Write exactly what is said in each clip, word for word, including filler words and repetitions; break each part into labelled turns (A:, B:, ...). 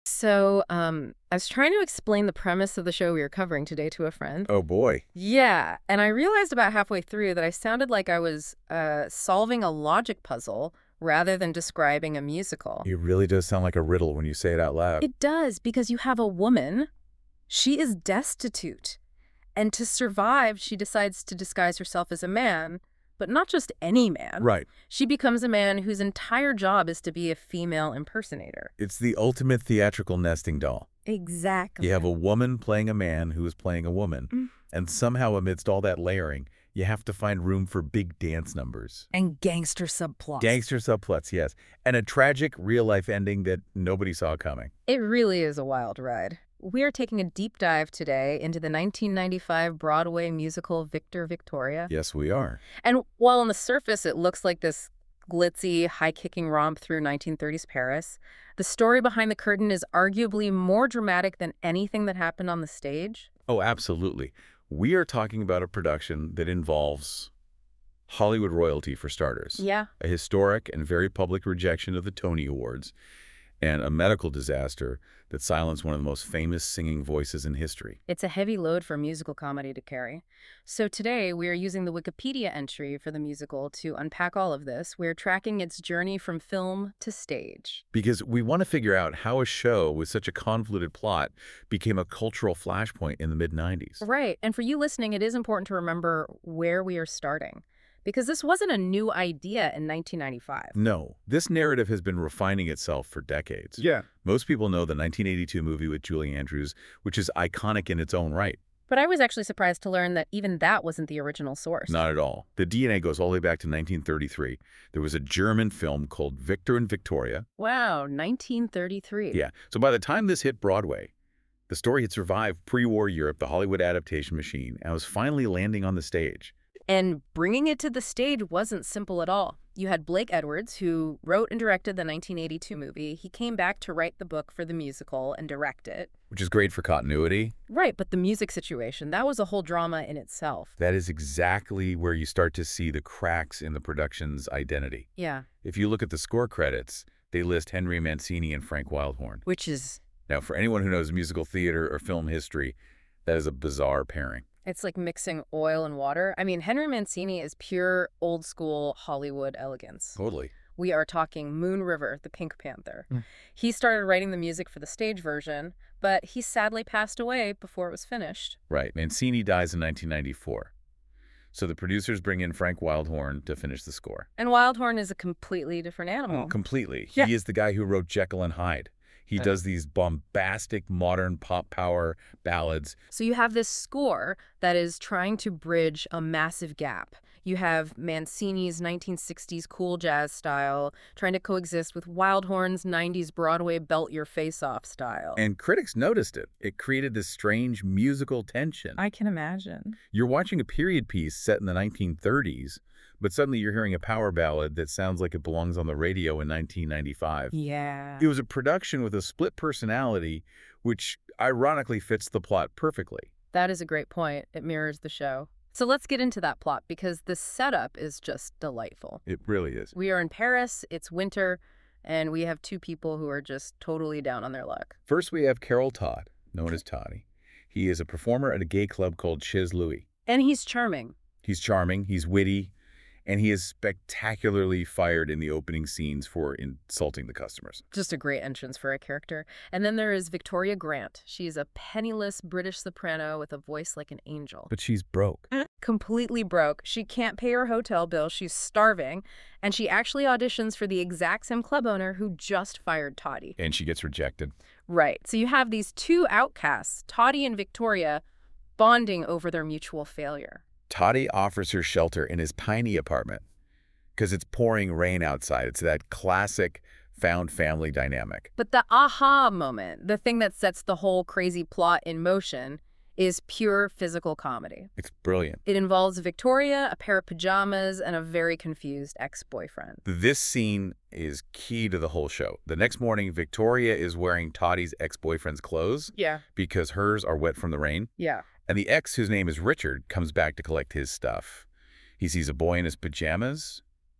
A: So, um, I was trying to explain the premise of the show we were covering today to a friend.
B: Oh boy.
A: Yeah, and I realized about halfway through that I sounded like I was uh, solving a logic puzzle rather than describing a musical.
B: It really does sound like a riddle when you say it out loud.
A: It does, because you have a woman, she is destitute, and to survive, she decides to disguise herself as a man, but not just any man.
B: Right.
A: She becomes a man whose entire job is to be a female impersonator.
B: It's the ultimate theatrical nesting doll.
A: Exactly.
B: You have a woman playing a man who is playing a woman,
A: Mm.
B: and somehow amidst all that layering, you have to find room for big dance numbers.
A: And gangster subplots.
B: Gangster subplots, yes. And a tragic real-life ending that nobody saw coming.
A: It really is a wild ride. We are taking a deep dive today into the nineteen ninety-five Broadway musical Victor Victoria.
B: Yes, we are.
A: And while on the surface it looks like this glitzy, high-kicking romp through nineteen thirties Paris, the story behind the curtain is arguably more dramatic than anything that happened on the stage.
B: Oh, absolutely. We are talking about a production that involves Hollywood royalty, for starters.
A: Yeah.
B: A historic and very public rejection of the Tony Awards, and a medical disaster that silenced one of the most famous singing voices in history.
A: It's a heavy load for a musical comedy to carry. So today we are using the Wikipedia entry for the musical to unpack all of this. We're tracking its journey from film to stage.
B: Because we want to figure out how a show with such a convoluted plot became a cultural flashpoint in the mid nineties.
A: Right. And for you listening, it is important to remember where we are starting, because this wasn't a new idea in nineteen ninety-five.
B: No, this narrative has been refining itself for decades.
C: Yeah.
B: Most people know the nineteen eighty-two movie with Julie Andrews, which is iconic in its own right.
A: But I was actually surprised to learn that even that wasn't the original source.
B: Not at all. The D N A goes all the way back to nineteen thirty-three. There was a German film called Victor and Victoria.
A: Wow, nineteen thirty-three.
B: Yeah. So by the time this hit Broadway, the story had survived pre-war Europe, the Hollywood adaptation machine, and was finally landing on the stage.
A: And bringing it to the stage wasn't simple at all. You had Blake Edwards, who wrote and directed the nineteen eighty-two movie. He came back to write the book for the musical and direct it.
B: Which is great for continuity.
A: Right, but the music situation, that was a whole drama in itself.
B: That is exactly where you start to see the cracks in the production's identity.
A: Yeah.
B: If you look at the score credits, they list Henry Mancini and Frank Wildhorn.
A: Which is...
B: Now, for anyone who knows musical theater or film history, that is a bizarre pairing.
A: It's like mixing oil and water. I mean, Henry Mancini is pure old-school Hollywood elegance.
B: Totally.
A: We are talking Moon River, the Pink Panther.
B: Mm.
A: He started writing the music for the stage version, but he sadly passed away before it was finished.
B: Right. Mancini dies in nineteen ninety-four. So the producers bring in Frank Wildhorn to finish the score.
A: And Wildhorn is a completely different animal.
B: Completely.
A: Yeah.
B: He is the guy who wrote Jekyll and Hyde. He
A: Uh.
B: does these bombastic modern pop power ballads.
A: So you have this score that is trying to bridge a massive gap. You have Mancini's nineteen sixties cool jazz style trying to coexist with Wildhorn's nineties Broadway belt-your-face-off style.
B: And critics noticed it. It created this strange musical tension.
A: I can imagine.
B: You're watching a period piece set in the nineteen thirties, but suddenly you're hearing a power ballad that sounds like it belongs on the radio in nineteen ninety-five.
A: Yeah.
B: It was a production with a split personality, which ironically fits the plot perfectly.
A: That is a great point. It mirrors the show. So let's get into that plot, because the setup is just delightful.
B: It really is.
A: We are in Paris, it's winter, and we have two people who are just totally down on their luck.
B: First, we have Carol Todd, known as Toddy. He is a performer at a gay club called Chez Louis.
A: And he's charming.
B: He's charming, he's witty, and he is spectacularly fired in the opening scenes for insulting the customers.
A: Just a great entrance for a character. And then there is Victoria Grant. She's a penniless British soprano with a voice like an angel.
B: But she's broke.
A: Completely broke. She can't pay her hotel bill. She's starving. And she actually auditions for the exact same club owner who just fired Toddy.
B: And she gets rejected.
A: Right. So you have these two outcasts, Toddy and Victoria, bonding over their mutual failure.
B: Toddy offers her shelter in his tiny apartment because it's pouring rain outside. It's that classic found family dynamic.
A: But the aha moment, the thing that sets the whole crazy plot in motion, is pure physical comedy.
B: It's brilliant.
A: It involves Victoria, a pair of pajamas, and a very confused ex-boyfriend.
B: This scene is key to the whole show. The next morning, Victoria is wearing Toddy's ex-boyfriend's clothes
A: Yeah.
B: because hers are wet from the rain.
A: Yeah.
B: And the ex, whose name is Richard, comes back to collect his stuff. He sees a boy in his pajamas,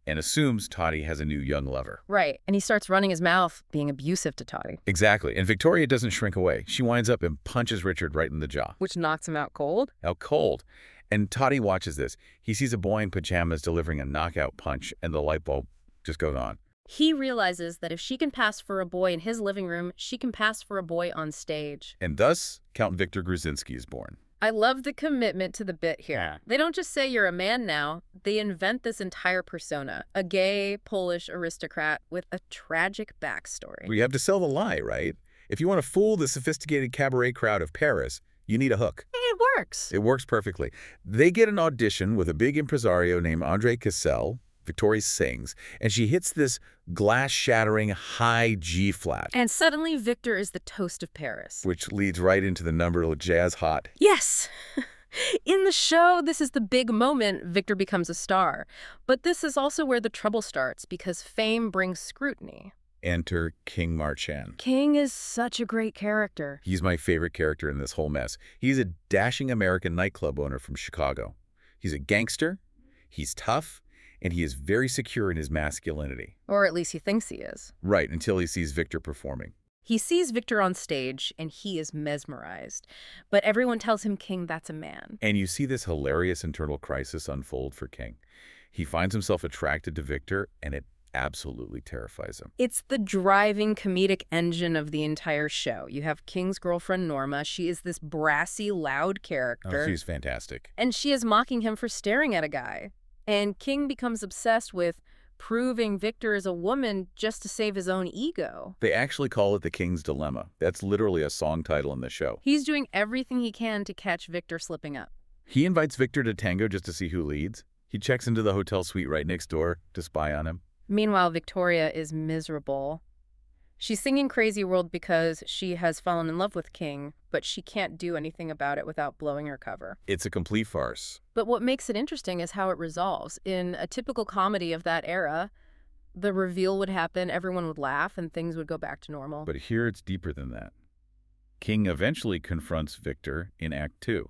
B: and assumes Toddy has a new young lover.
A: Right, and he starts running his mouth, being abusive to Toddy.
B: Exactly, and Victoria doesn't shrink away. She winds up and punches Richard right in the jaw.
A: Which knocks him out cold?
B: Out cold. And Toddy watches this. He sees a boy in pajamas delivering a knockout punch, and the light bulb just goes on.
A: He realizes that if she can pass for a boy in his living room, she can pass for a boy on stage.
B: And thus, Count Victor Gruszinski is born.
A: I love the commitment to the bit here.
B: Yeah.
A: They don't just say you're a man now. They invent this entire persona, a gay Polish aristocrat with a tragic backstory.
B: We have to sell the lie, right? If you want to fool the sophisticated cabaret crowd of Paris, you need a hook.
A: It works.
B: It works perfectly. They get an audition with a big impresario named Andre Cassel. Victoria sings, and she hits this glass-shattering high G flat.
A: And suddenly, Victor is the toast of Paris.
B: Which leads right into the number Jazz Hot.
A: Yes! In the show, this is the big moment Victor becomes a star. But this is also where the trouble starts, because fame brings scrutiny.
B: Enter King Marchand.
A: King is such a great character.
B: He's my favorite character in this whole mess. He's a dashing American nightclub owner from Chicago. He's a gangster, he's tough, and he is very secure in his masculinity.
A: Or at least he thinks he is.
B: Right, until he sees Victor performing.
A: He sees Victor on stage, and he is mesmerized. But everyone tells him King that's a man.
B: And you see this hilarious internal crisis unfold for King. He finds himself attracted to Victor, and it absolutely terrifies him.
A: It's the driving comedic engine of the entire show. You have King's girlfriend, Norma. She is this brassy, loud character.
B: Oh, she's fantastic.
A: And she is mocking him for staring at a guy. And King becomes obsessed with proving Victor is a woman just to save his own ego.
B: They actually call it the King's Dilemma. That's literally a song title in the show.
A: He's doing everything he can to catch Victor slipping up.
B: He invites Victor to tango just to see who leads. He checks into the hotel suite right next door to spy on him.
A: Meanwhile, Victoria is miserable. She's singing Crazy World because she has fallen in love with King, but she can't do anything about it without blowing her cover.
B: It's a complete farce.
A: But what makes it interesting is how it resolves. In a typical comedy of that era, the reveal would happen, everyone would laugh, and things would go back to normal.
B: But here it's deeper than that. King eventually confronts Victor in Act Two,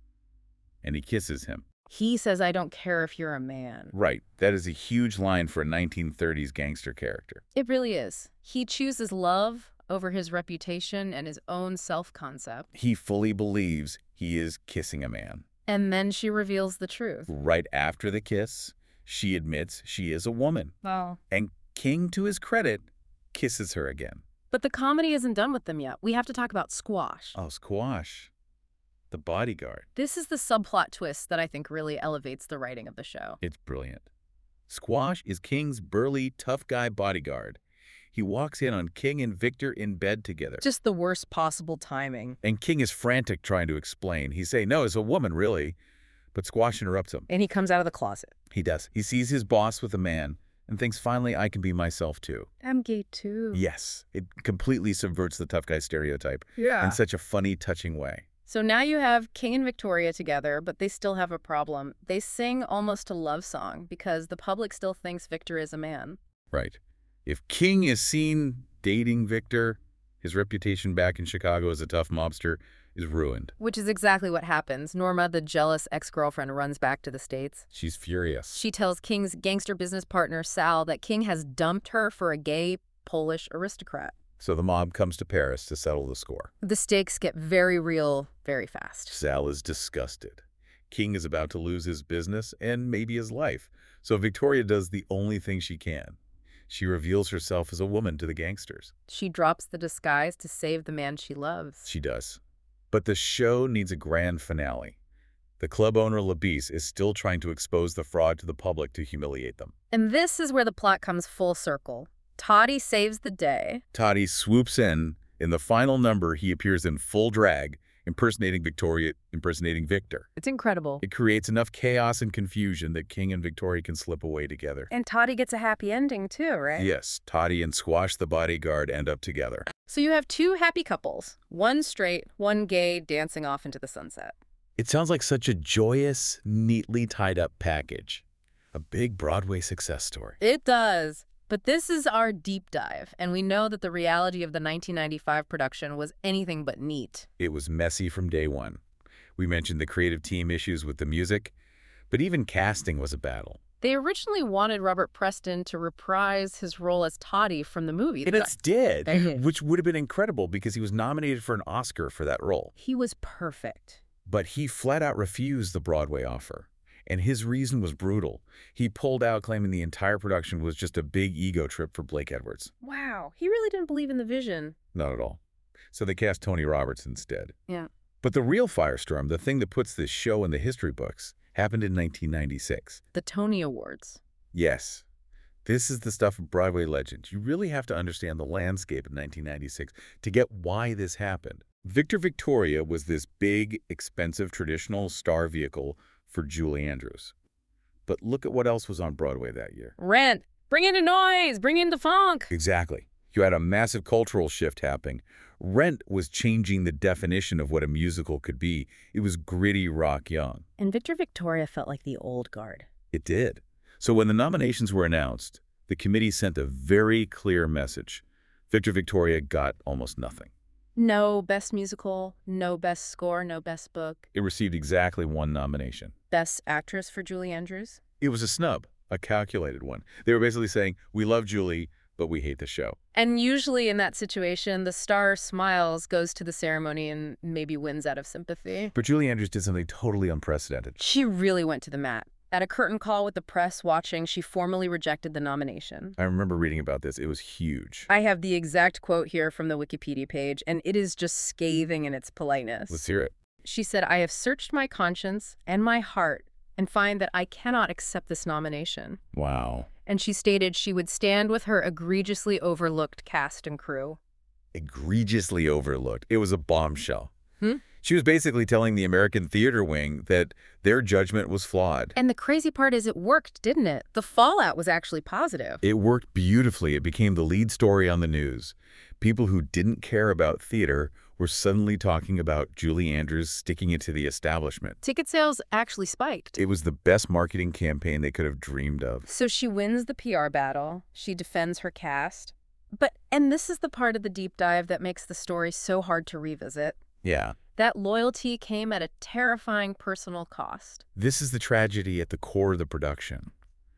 B: and he kisses him.
A: He says, "I don't care if you're a man."
B: Right. That is a huge line for a nineteen thirties gangster character.
A: It really is. He chooses love over his reputation and his own self-concept.
B: He fully believes he is kissing a man.
A: And then she reveals the truth.
B: Right after the kiss, she admits she is a woman.
A: Oh.
B: And King, to his credit, kisses her again.
A: But the comedy isn't done with them yet. We have to talk about Squash.
B: Oh, Squash. The bodyguard.
A: This is the subplot twist that I think really elevates the writing of the show.
B: It's brilliant. Squash is King's burly, tough guy bodyguard. He walks in on King and Victor in bed together.
A: Just the worst possible timing.
B: And King is frantic trying to explain. He say, no, it's a woman, really. But Squash interrupts him.
A: And he comes out of the closet.
B: He does. He sees his boss with a man and thinks, finally, I can be myself, too.
A: I'm gay, too.
B: Yes. It completely subverts the tough guy stereotype.
A: Yeah.
B: In such a funny, touching way.
A: So now you have King and Victoria together, but they still have a problem. They sing almost a love song because the public still thinks Victor is a man.
B: Right. If King is seen dating Victor, his reputation back in Chicago as a tough mobster is ruined.
A: Which is exactly what happens. Norma, the jealous ex-girlfriend, runs back to the States.
B: She's furious.
A: She tells King's gangster business partner, Sal, that King has dumped her for a gay Polish aristocrat.
B: So the mob comes to Paris to settle the score.
A: The stakes get very real very fast.
B: Sal is disgusted. King is about to lose his business and maybe his life. So Victoria does the only thing she can. She reveals herself as a woman to the gangsters.
A: She drops the disguise to save the man she loves.
B: She does. But the show needs a grand finale. The club owner, Labisse, is still trying to expose the fraud to the public to humiliate them.
A: And this is where the plot comes full circle. Toddy saves the day.
B: Toddy swoops in. In the final number, he appears in full drag, impersonating Victoria, impersonating Victor.
A: It's incredible.
B: It creates enough chaos and confusion that King and Victoria can slip away together.
A: And Toddy gets a happy ending too, right?
B: Yes, Toddy and Squash the bodyguard end up together.
A: So you have two happy couples, one straight, one gay, dancing off into the sunset.
B: It sounds like such a joyous, neatly tied up package. A big Broadway success story.
A: It does. But this is our deep dive, and we know that the reality of the nineteen ninety-five production was anything but neat.
B: It was messy from day one. We mentioned the creative team issues with the music, but even casting was a battle.
A: They originally wanted Robert Preston to reprise his role as Toddy from the movie.
B: And it's
A: They
B: did,
A: did.
B: which would have been incredible because he was nominated for an Oscar for that role.
A: He was perfect.
B: But he flat out refused the Broadway offer. And his reason was brutal. He pulled out claiming the entire production was just a big ego trip for Blake Edwards.
A: Wow, he really didn't believe in the vision.
B: Not at all. So they cast Tony Roberts instead.
A: Yeah.
B: But the real firestorm, the thing that puts this show in the history books, happened in nineteen ninety-six.
A: The Tony Awards.
B: Yes. This is the stuff of Broadway legends. You really have to understand the landscape in nineteen ninety-six to get why this happened. Victor Victoria was this big, expensive, traditional star vehicle for Julie Andrews. But look at what else was on Broadway that year.
A: Rent. Bring in the noise. Bring in the funk.
B: Exactly. You had a massive cultural shift happening. Rent was changing the definition of what a musical could be. It was gritty rock young.
A: And Victor Victoria felt like the old guard.
B: It did. So when the nominations were announced, the committee sent a very clear message. Victor Victoria got almost nothing.
A: No best musical, no best score, no best book.
B: It received exactly one nomination.
A: Best actress for Julie Andrews.
B: It was a snub, a calculated one. They were basically saying, we love Julie, but we hate the show.
A: And usually in that situation, the star smiles, goes to the ceremony, and maybe wins out of sympathy.
B: But Julie Andrews did something totally unprecedented.
A: She really went to the mat. At a curtain call with the press watching, she formally rejected the nomination.
B: I remember reading about this. It was huge.
A: I have the exact quote here from the Wikipedia page, and it is just scathing in its politeness.
B: Let's hear it.
A: She said, "I have searched my conscience and my heart and find that I cannot accept this nomination."
B: Wow.
A: And she stated she would stand with her egregiously overlooked cast and crew.
B: Egregiously overlooked. It was a bombshell.
A: Hmm?
B: She was basically telling the American theater wing that their judgment was flawed.
A: And the crazy part is it worked, didn't it? The fallout was actually positive.
B: It worked beautifully. It became the lead story on the news. People who didn't care about theater were suddenly talking about Julie Andrews sticking it to the establishment.
A: Ticket sales actually spiked.
B: It was the best marketing campaign they could have dreamed of.
A: So she wins the P R battle. She defends her cast. But, and this is the part of the deep dive that makes the story so hard to revisit.
B: Yeah.
A: That loyalty came at a terrifying personal cost.
B: This is the tragedy at the core of the production.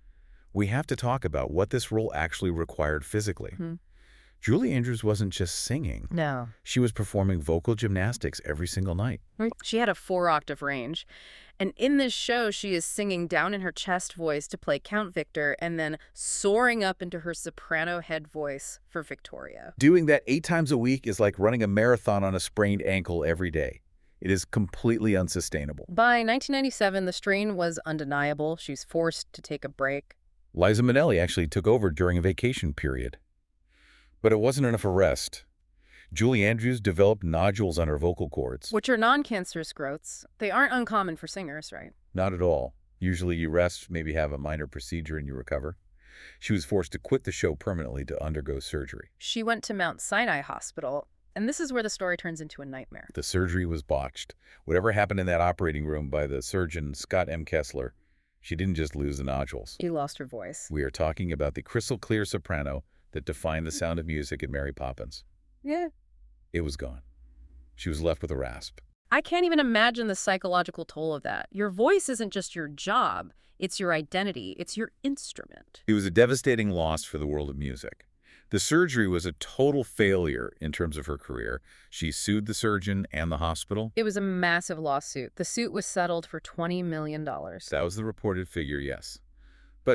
B: We have to talk about what this role actually required physically.
A: Hmm.
B: Julie Andrews wasn't just singing.
A: No.
B: She was performing vocal gymnastics every single night.
A: She had a four-octave range. And in this show, she is singing down in her chest voice to play Count Victor and then soaring up into her soprano head voice for Victoria.
B: Doing that eight times a week is like running a marathon on a sprained ankle every day. It is completely unsustainable.
A: By nineteen ninety-seven, the strain was undeniable. She was forced to take a break.
B: Liza Minnelli actually took over during a vacation period. But it wasn't enough of rest. Julie Andrews developed nodules on her vocal cords.
A: Which are non-cancerous growths. They aren't uncommon for singers, right?
B: Not at all. Usually you rest, maybe have a minor procedure and you recover. She was forced to quit the show permanently to undergo surgery.
A: She went to Mount Sinai Hospital, and this is where the story turns into a nightmare.
B: The surgery was botched. Whatever happened in that operating room by the surgeon, Scott M. Kessler, she didn't just lose the nodules.
A: She lost her voice.
B: We are talking about the crystal clear soprano that defined the sound of music in Mary Poppins.
A: Yeah.
B: It was gone. She was left with a rasp.
A: I can't even imagine the psychological toll of that. Your voice isn't just your job. It's your identity. It's your instrument.
B: It was a devastating loss for the world of music. The surgery was a total failure in terms of her career. She sued the surgeon and the hospital.
A: It was a massive lawsuit. The suit was settled for twenty million dollars.
B: That was the reported figure, yes. But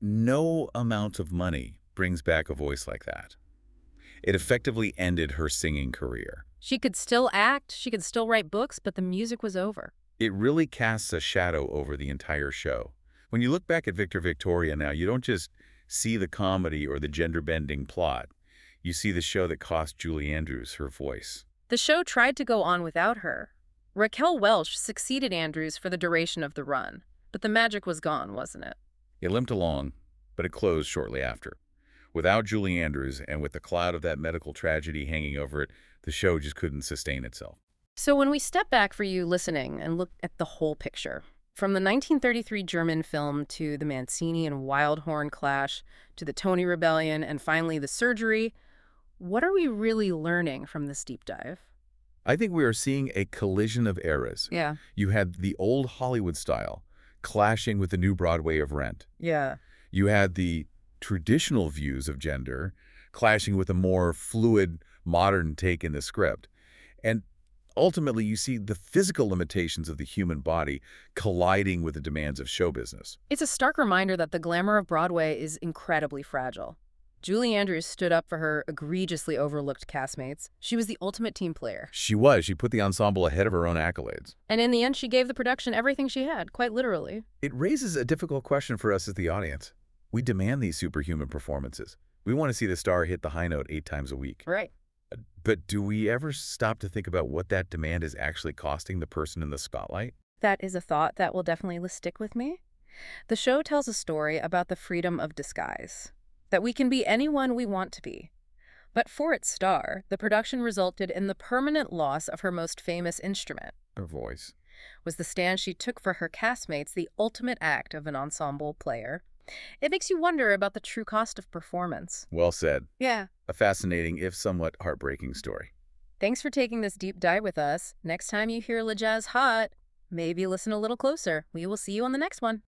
B: no amount of money brings back a voice like that. It effectively ended her singing career.
A: She could still act, she could still write books, but the music was over.
B: It really casts a shadow over the entire show. When you look back at Victor Victoria now, you don't just see the comedy or the gender-bending plot. You see the show that cost Julie Andrews her voice.
A: The show tried to go on without her. Raquel Welch succeeded Andrews for the duration of the run, but the magic was gone, wasn't it?
B: It limped along, but it closed shortly after. Without Julie Andrews and with the cloud of that medical tragedy hanging over it, the show just couldn't sustain itself.
A: So when we step back for you listening and look at the whole picture, from the nineteen thirty-three German film to the Mancini and Wildhorn clash to the Tony Rebellion and finally the surgery, what are we really learning from this deep dive?
B: I think we are seeing a collision of eras.
A: Yeah.
B: You had the old Hollywood style, clashing with the new Broadway of Rent.
A: Yeah.
B: You had the traditional views of gender clashing with a more fluid, modern take in the script. And ultimately, you see the physical limitations of the human body colliding with the demands of show business.
A: It's a stark reminder that the glamour of Broadway is incredibly fragile. Julie Andrews stood up for her egregiously overlooked castmates. She was the ultimate team player.
B: She was. She put the ensemble ahead of her own accolades.
A: And in the end, she gave the production everything she had, quite literally.
B: It raises a difficult question for us as the audience. We demand these superhuman performances. We want to see the star hit the high note eight times a week.
A: Right.
B: But do we ever stop to think about what that demand is actually costing the person in the spotlight?
A: That is a thought that will definitely stick with me. The show tells a story about the freedom of disguise, that we can be anyone we want to be. But for its star, the production resulted in the permanent loss of her most famous instrument.
B: Her voice.
A: Was the stand she took for her castmates the ultimate act of an ensemble player? It makes you wonder about the true cost of performance.
B: Well said.
A: Yeah.
B: A fascinating, if somewhat heartbreaking story.
A: Thanks for taking this deep dive with us. Next time you hear LeJazz Hot, maybe listen a little closer. We will see you on the next one.